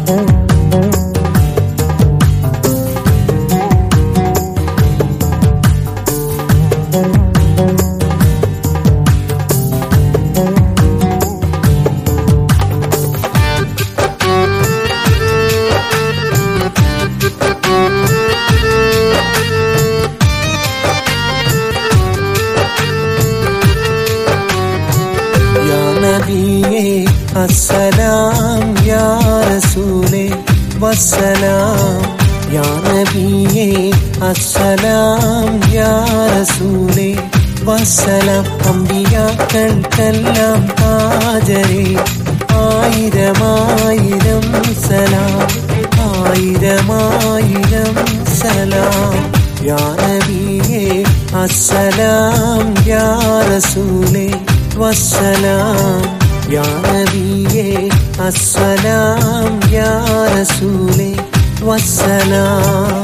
अस्सलाम या रसूले वस्सलाम या नबीए अस्सलाम या रसूले വസ്സലാം അമ്പിയാക്കൾക്കെല്ലാം ഹാജരേ ആയിരമായിരം സലാം ആയിരമായിരം സലാം യാ നബിയേ അസ്സലാം യാ റസൂലേ വസ്സലാം യാ നബിയേ അസ്സലാം യാ റസൂലേ വസ്സലാം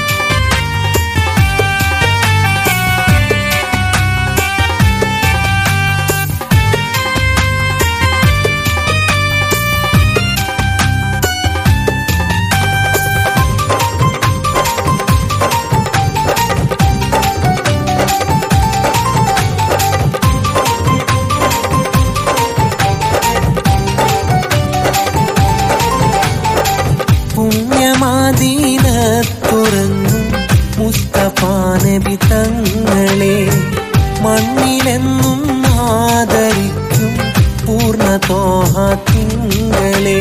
പുണ്യമദീനത്തുറങ്ങും മുസ്തഫാ നബി തങ്ങളെ മണ്ണിലെന്നും ആദരിക്കും പൂർണ്ണ ത്വാഹ തിങ്കളെ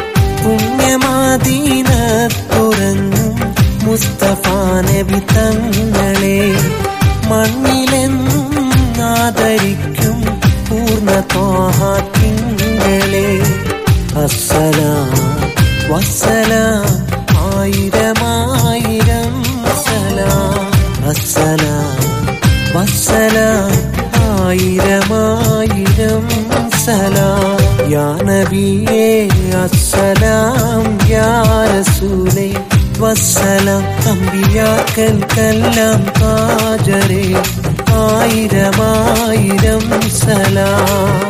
പുണ്യമദീനത്തുറങ്ങും മുസ്തഫാ നബി തങ്ങളെ മണ്ണിലെന്നും ആദരിക്കും പൂർണ്ണ ത്വാഹ തിങ്കളെ അസ്സലാം വസ്സലാം ആയിരമായിരം സലാം അസ്സലാം വസ്സലാം ആയിരമായിരം സലാം യാ നബിയേ അസ്സലാം യാ റസൂലേ വസ്സലാം അമ്പിയാക്കൾക്കെല്ലാം ഹാജരേ ആയിരമായിരം സലാം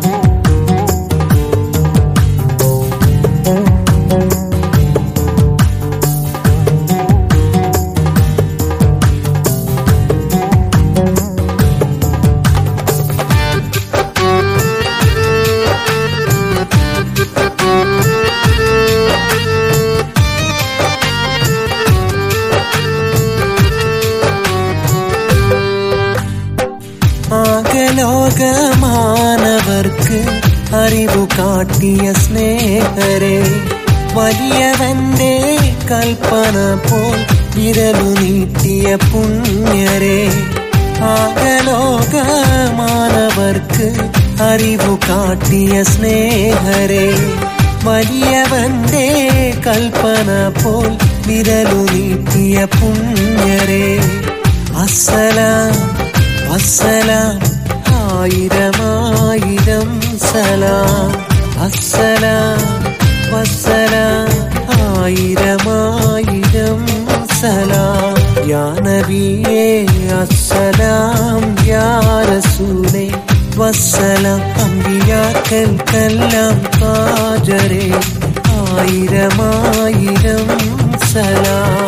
ആകലോകമാനവർക്ക് അറിവു കാട്ടിയ സ്നേഹരെ വലിയവന്റെ കൽപ്പന പോൽ വിരലു നീട്ടിയ പുണ്യരെ ആകലോകമാനവർക്ക് അറിവു കാട്ടിയ സ്നേഹരെ വലിയവന്റെ കൽപ്പന പോൽ വിരലു നീട്ടിയ പുണ്യരെ അസ്സലാം വസ്സലാം ആയിരമായിരം സലാം അസ്സലാം വസ്സലാം ആയിരമായിരം സലാം യാ നബിയേ അസ്സലാം യാ റസൂലേ വസ്സലാം അമ്പിയാക്കൾക്കെല്ലാം ഹാജരേ ആയിരമായിരം സലാം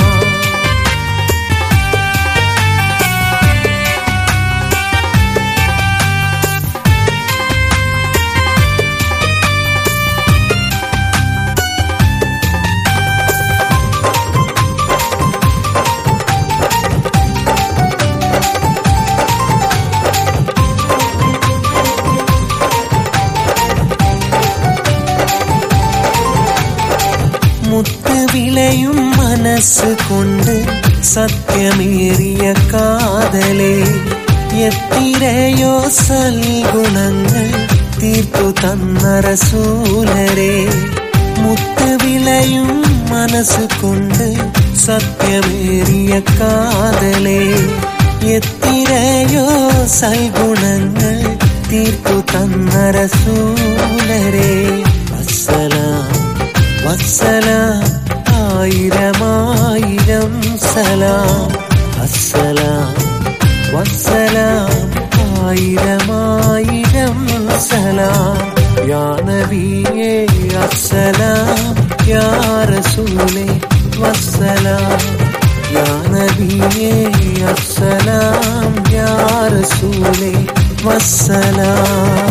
മുത്തുവിളയും മനസ്സ് കൊണ്ട് സത്യമേറിയ കാതലേ എത്തിരയോ സൽഗുണങ്ങൾ തീർത്തു തന്ന റസൂലരെ മുത്തുവിളയും മനസ്സ് കൊണ്ട് സത്യമേറിയ കാതലേ എത്തിരയോ സൽഗുണങ്ങൾ തീർത്തു തന്ന റസൂലരെ അസ്സലാം വസ്സലാം ആയിരമായിരം സലാം അസ്സലാം വസ്സലാം ആയിരമായിരം സലാം യാ നബിയേ അസ്സലാം യാ റസൂലേ വസ്സലാം, യാ നബിയേ അസ്സലാം, യാ റസൂലേ വസ്സലാം.